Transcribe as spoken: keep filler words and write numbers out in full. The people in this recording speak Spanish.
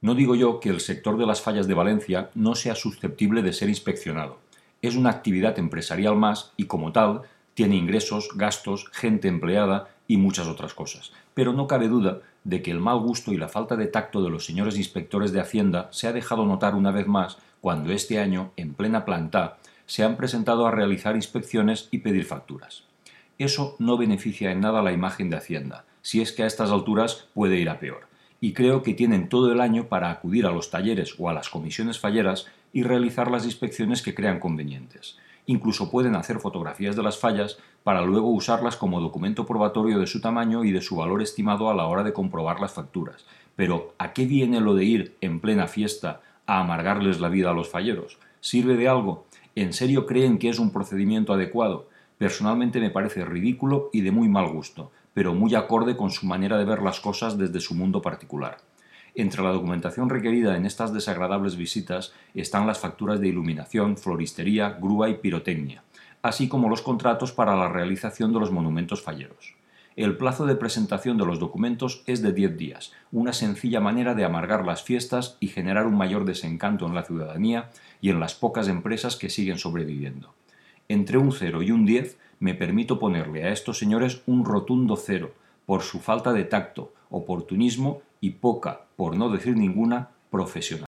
No digo yo que el sector de las fallas de Valencia no sea susceptible de ser inspeccionado. Es una actividad empresarial más y, como tal, tiene ingresos, gastos, gente empleada y muchas otras cosas. Pero no cabe duda de que el mal gusto y la falta de tacto de los señores inspectores de Hacienda se ha dejado notar una vez más cuando este año, en plena planta, se han presentado a realizar inspecciones y pedir facturas. Eso no beneficia en nada la imagen de Hacienda, si es que a estas alturas puede ir a peor. Y creo que tienen todo el año para acudir a los talleres o a las comisiones falleras y realizar las inspecciones que crean convenientes. Incluso pueden hacer fotografías de las fallas para luego usarlas como documento probatorio de su tamaño y de su valor estimado a la hora de comprobar las facturas. Pero, ¿a qué viene lo de ir en plena fiesta a amargarles la vida a los falleros? ¿Sirve de algo? ¿En serio creen que es un procedimiento adecuado? Personalmente me parece ridículo y de muy mal gusto, pero muy acorde con su manera de ver las cosas desde su mundo particular. Entre la documentación requerida en estas desagradables visitas están las facturas de iluminación, floristería, grúa y pirotecnia, así como los contratos para la realización de los monumentos falleros. El plazo de presentación de los documentos es de diez días, una sencilla manera de amargar las fiestas y generar un mayor desencanto en la ciudadanía y en las pocas empresas que siguen sobreviviendo. Entre un cero y un diez me permito ponerle a estos señores un rotundo cero, por su falta de tacto, oportunismo y poca, por no decir ninguna, profesionalidad.